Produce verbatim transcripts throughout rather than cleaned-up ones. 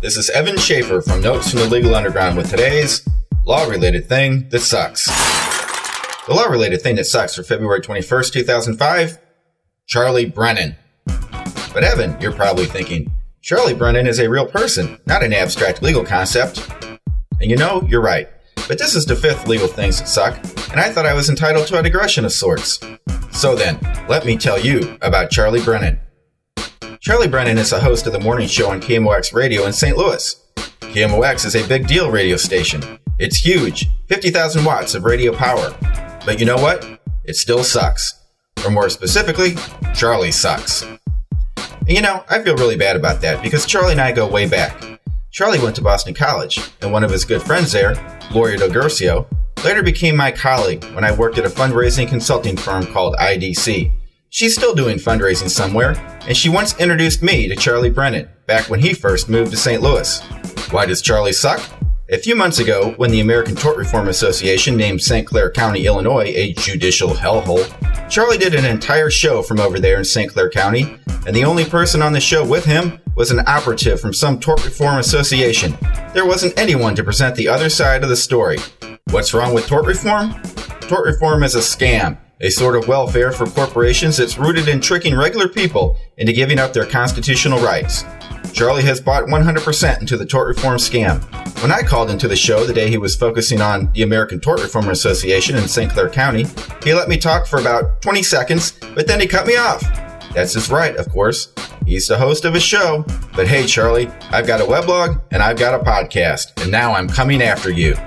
This is Evan Schaefer from Notes from the Legal Underground with today's law-related thing that sucks. The law-related thing that sucks for February twenty-first, two thousand five, Charlie Brennan. But Evan, you're probably thinking, Charlie Brennan is a real person, not an abstract legal concept. And you know, you're right. But this is the fifth legal things that suck, and I thought I was entitled to a digression of sorts. So then, let me tell you about Charlie Brennan. Charlie Brennan is the host of the morning show on K M O X Radio in Saint Louis. K M O X is a big deal radio station. It's huge, fifty thousand watts of radio power. But you know what? It still sucks. Or more specifically, Charlie sucks. And you know, I feel really bad about that because Charlie and I go way back. Charlie went to Boston College, and one of his good friends there, Gloria Del Guercio, later became my colleague when I worked at a fundraising consulting firm called I D C. She's still doing fundraising somewhere, and she once introduced me to Charlie Brennan back when he first moved to Saint Louis. Why does Charlie suck? A few months ago, when the American Tort Reform Association named Saint Clair County, Illinois, a judicial hellhole, Charlie did an entire show from over there in Saint Clair County, and the only person on the show with him was an operative from some tort reform association. There wasn't anyone to present the other side of the story. What's wrong with tort reform? Tort reform is a scam, a sort of welfare for corporations that's rooted in tricking regular people into giving up their constitutional rights. Charlie has bought one hundred percent into the tort reform scam. When I called into the show the day he was focusing on the American Tort Reform Association in Saint Clair County, he let me talk for about twenty seconds, but then he cut me off. That's his right, of course. He's the host of a show. But hey, Charlie, I've got a weblog and I've got a podcast, and now I'm coming after you.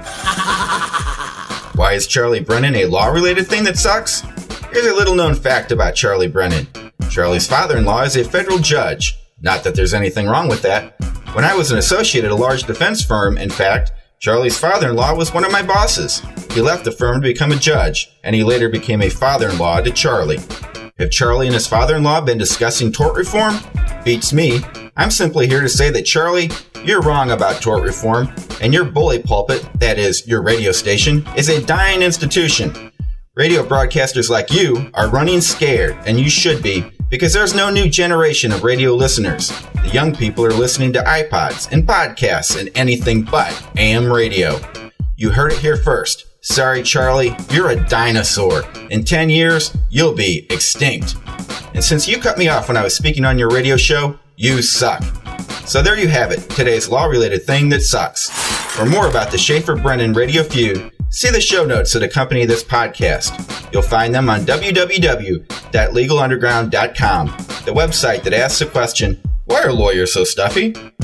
Why is Charlie Brennan a law-related thing that sucks? Here's a little-known fact about Charlie Brennan. Charlie's father-in-law is a federal judge. Not that there's anything wrong with that. When I was an associate at a large defense firm, in fact, Charlie's father-in-law was one of my bosses. He left the firm to become a judge, and he later became a father-in-law to Charlie. Have Charlie and his father-in-law been discussing tort reform? Beats me. I'm simply here to say that, Charlie, you're wrong about tort reform, and your bully pulpit, that is, your radio station, is a dying institution. Radio broadcasters like you are running scared, and you should be, because there's no new generation of radio listeners. The young people are listening to iPods and podcasts and anything but A M radio. You heard it here first. Sorry, Charlie, you're a dinosaur. In ten years, you'll be extinct. And since you cut me off when I was speaking on your radio show, you suck. So there you have it, today's law-related thing that sucks. For more about the Schaefer-Brennan radio feud, see the show notes that accompany this podcast. You'll find them on w w w dot legal underground dot com, the website that asks the question, why are lawyers so stuffy?